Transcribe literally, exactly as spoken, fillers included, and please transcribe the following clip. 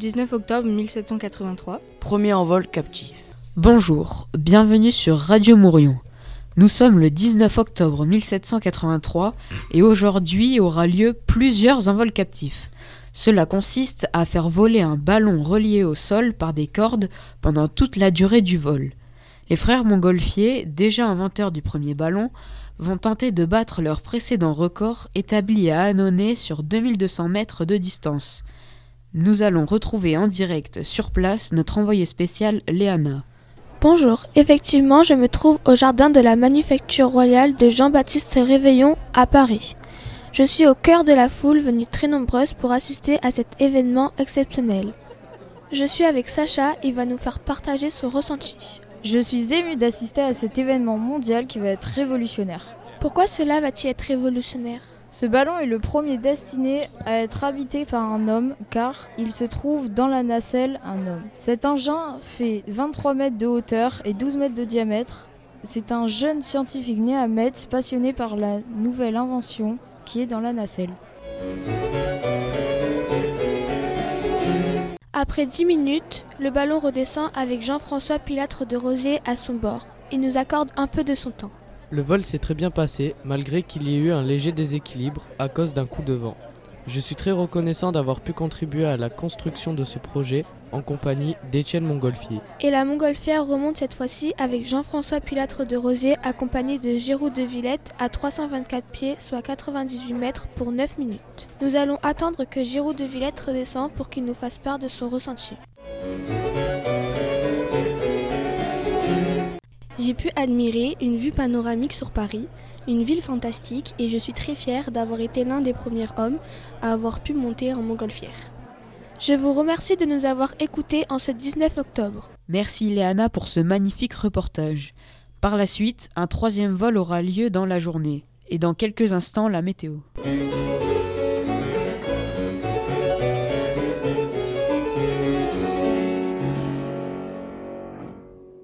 dix-neuf octobre mille sept cent quatre-vingt-trois. Premier envol captif. Bonjour, bienvenue sur Radio Mourion. Nous sommes le dix-neuf octobre mille sept cent quatre-vingt-trois et aujourd'hui aura lieu plusieurs envols captifs. Cela consiste à faire voler un ballon relié au sol par des cordes pendant toute la durée du vol. Les frères Montgolfier, déjà inventeurs du premier ballon, vont tenter de battre leur précédent record établi à Annonay sur deux mille deux cents mètres de distance. Nous allons retrouver en direct sur place notre envoyée spéciale Léana. Bonjour, effectivement je me trouve au jardin de la Manufacture Royale de Jean-Baptiste Réveillon à Paris. Je suis au cœur de la foule venue très nombreuse pour assister à cet événement exceptionnel. Je suis avec Sacha, il va nous faire partager son ressenti. Je suis émue d'assister à cet événement mondial qui va être révolutionnaire. Pourquoi cela va-t-il être révolutionnaire ? Ce ballon est le premier destiné à être habité par un homme car il se trouve dans la nacelle un homme. Cet engin fait vingt-trois mètres de hauteur et douze mètres de diamètre. C'est un jeune scientifique né à Metz passionné par la nouvelle invention qui est dans la nacelle. Après dix minutes, le ballon redescend avec Jean-François Pilâtre de Rosier à son bord. Il nous accorde un peu de son temps. Le vol s'est très bien passé, malgré qu'il y ait eu un léger déséquilibre à cause d'un coup de vent. Je suis très reconnaissant d'avoir pu contribuer à la construction de ce projet en compagnie d'Étienne Montgolfier. Et la montgolfière remonte cette fois-ci avec Jean-François Pilâtre de Rosier accompagné de Giroud de Villette à trois cent vingt-quatre pieds, soit quatre-vingt-dix-huit mètres pour neuf minutes. Nous allons attendre que Giroud de Villette redescende pour qu'il nous fasse part de son ressenti. J'ai pu admirer une vue panoramique sur Paris, une ville fantastique et je suis très fière d'avoir été l'un des premiers hommes à avoir pu monter en montgolfière. Je vous remercie de nous avoir écoutés en ce dix-neuf octobre. Merci Léana pour ce magnifique reportage. Par la suite, un troisième vol aura lieu dans la journée et dans quelques instants la météo.